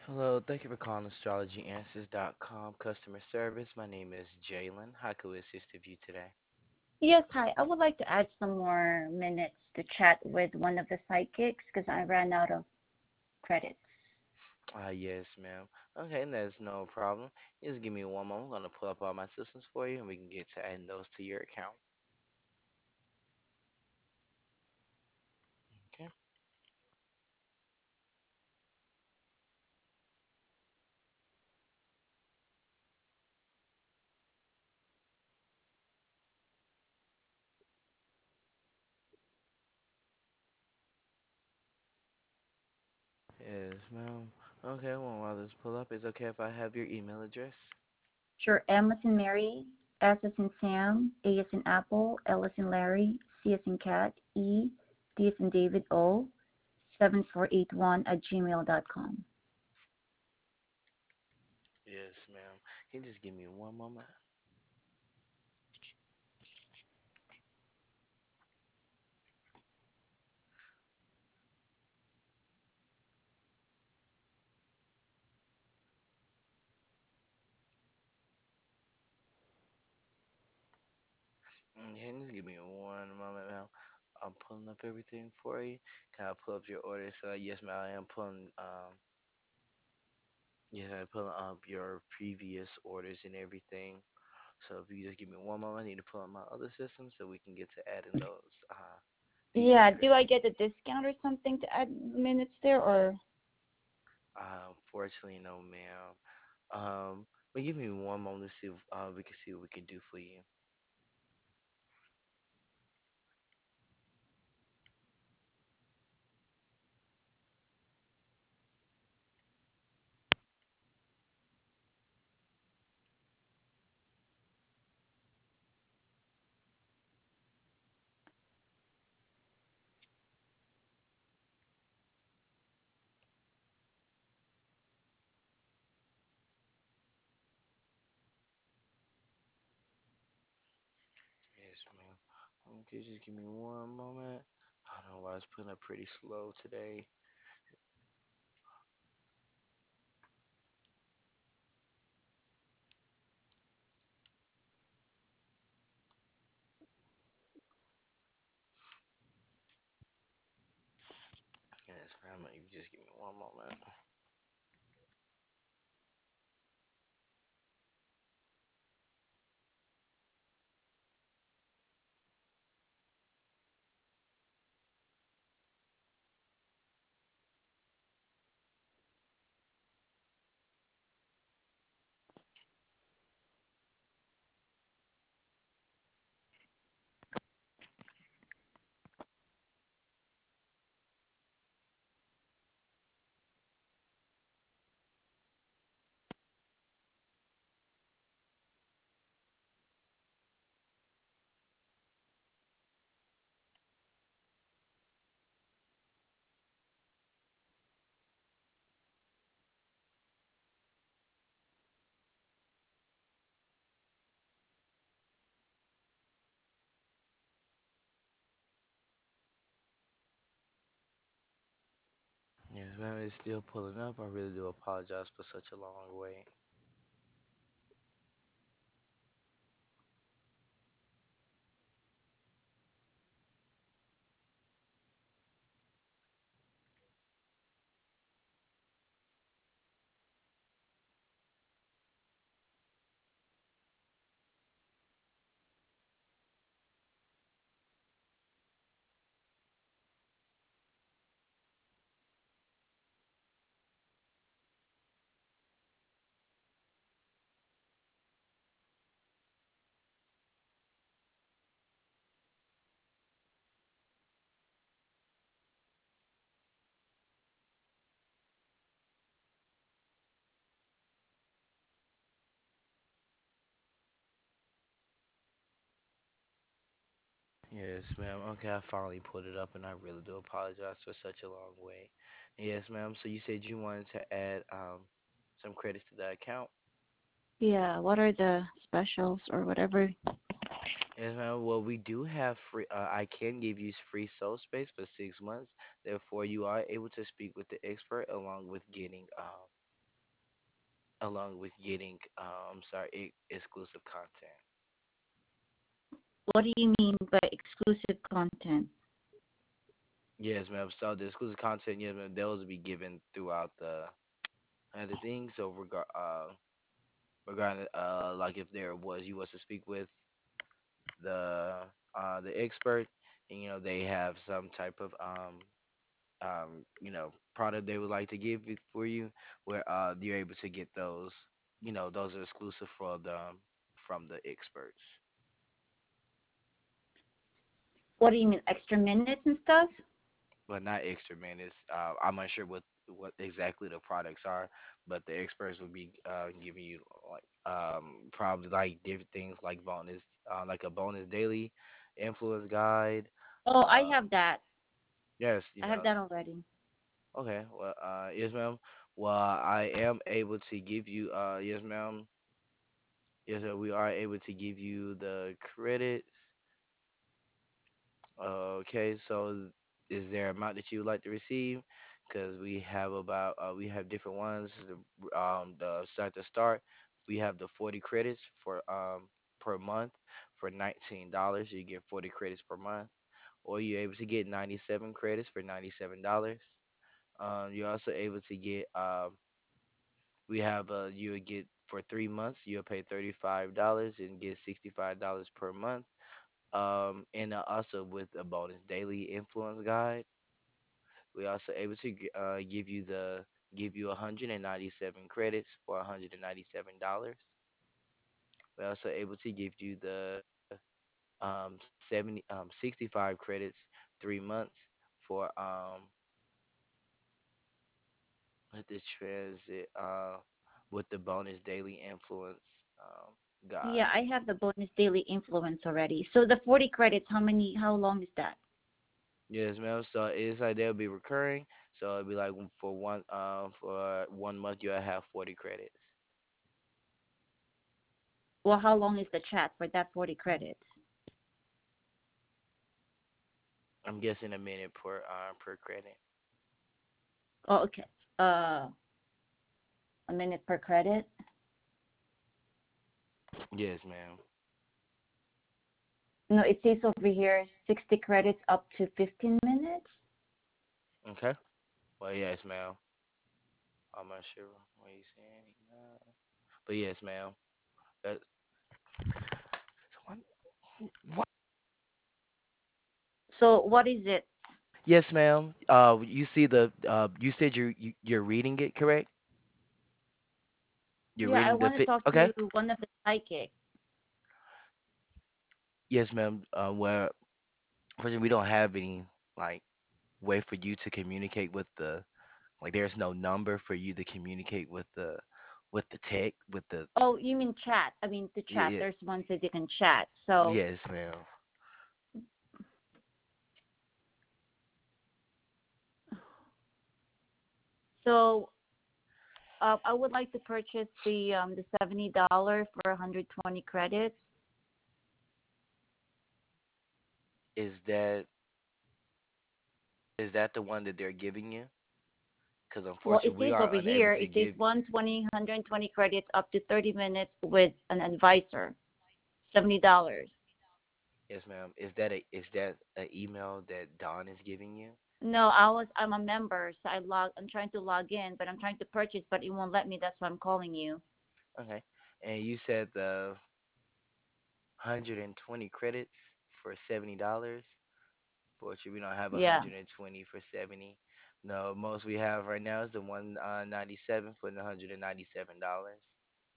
Hello, thank you for calling astrologyanswers.com customer service. My name is Jalen. How can we assist you today? Yes, hi. I would like to add some more minutes to chat with one of the psychics because I ran out of credits. Yes, ma'am. Okay, that's no problem. Just give me one moment. I'm gonna pull up all my systems for you, and we can get to adding those to your account. Okay. Yes, ma'am. Okay. Well, while this pull up, it's okay if I have your email address. Sure, M as in Mary, S as in Sam, A as in Apple, L as in Larry, C as in Cat, E, D as in David, O, 7481 at gmail.com. Yes, ma'am. Can you just give me one moment? Can you just give me one moment, ma'am? I'm pulling up everything for you. Can I pull up your order? So yes, ma'am. I am pulling. Yeah, I pulling up your previous orders and everything. So if you just give me one moment, I need to pull up my other system so we can get to adding those these Yeah, do I credits. get a discount or something to add minutes there or? Unfortunately, no, ma'am. But give me one moment to see if we can see what we can do for you. Yes, ma'am. Okay, just give me one moment. I don't know why it's putting up pretty slow today. Yes, ma'am. You just give me one moment. Yes, ma'am. It's still pulling up. I really do apologize for such a long wait. Yes, ma'am. Okay, I finally put it up, and I really do apologize for such a long wait. Yes, ma'am. So you said you wanted to add some credits to that account. Yeah, what are the specials or whatever? Yes, ma'am. Well, we do have free. I can give you free soul space for 6 months. Therefore, you are able to speak with the expert along with getting along with getting exclusive content. What do you mean by exclusive content? Yes, ma'am. So the exclusive content, yes, ma'am, those will be given throughout the thing. So regarding like if there was you was to speak with the the expert, and they have some type of product they would like to give it for you, where you're able to get those. Those are exclusive for the from the experts. What do you mean, extra minutes and stuff? Well, not extra minutes. I'm unsure what exactly the products are, but the experts will be giving you like probably like different things like bonus, like a bonus daily influence guide. Oh, I Uh, have that. yes, I have that already. Okay, well, yes, ma'am. Well, I am able to give you, yes, ma'am. Yes, sir, we are able to give you the credits. Okay, so is there amount that you would like to receive? Because we have different ones. The start, we have the 40 credits for per month for $19. You get 40 credits per month, or you're able to get 97 credits for $97. You're also able to get we have you would get for 3 months you'll pay $35 and get $65 per month. And also with a bonus daily influence guide, we also able to give you 197 credits for $197. We're also able to give you the 65 credits 3 months for with the transit with the bonus daily influence Yeah, guide. I have the bonus daily influence already. So the 40 credits, how long is that? Yes, ma'am. So it's like they'll be recurring. So it'll be like for 1 month you'll have 40 credits. Well, how long is the chat for that 40 credits? I'm guessing a minute per credit. Oh, okay. Uh, a minute per credit. Yes, ma'am. No, it says over here 60 credits up to 15 minutes. Okay. Well, yes, ma'am. I'm not sure what you saying. But yes, ma'am. That, so what? So what is it? Yes, ma'am. You see you said you're reading it, correct? You're Yeah, I reading the want to fit. talk Okay. to one of the psychics. Yes, ma'am. Well, unfortunately, we don't have any like way for you to communicate with the like. There's no number for you to communicate with the tech with the Oh, you mean chat? I mean the yeah, chat. yeah. There's one that you can chat. So Yes, ma'am. so I would like to purchase the $70 for 120 credits. Is that the one that they're giving you? Because Well, it unfortunately, we says are over unable here, to it says give. 120 credits up to 30 minutes with an advisor, $70. Yes, ma'am. Is that an email that Don is giving you? No, I'm a member, so I'm trying to log in, but I'm trying to purchase, but it won't let me. That's why I'm calling you. Okay. And you said the 120 credits for $70. Fortunately, we don't have Yeah. 120 for 70. No, most we have right now is the 197 for the $197.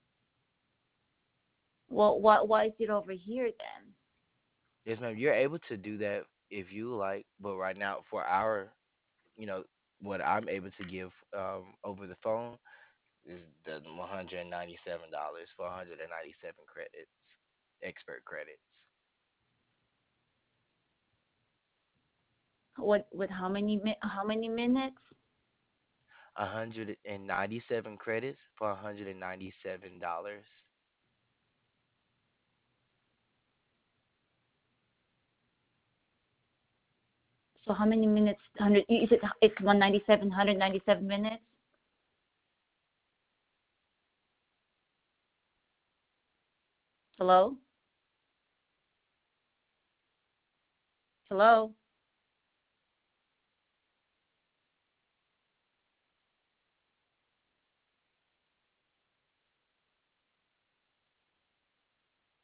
Well, why is it over here then? Yes, ma'am. You're able to do that if you like, but right now for our, you know, what I'm able to give over the phone is the $197 for 197 credits, expert credits. What with how many minutes? 197 credits for $197. So how many minutes? 100. Is it? It's 197. 197 minutes. Hello? Hello?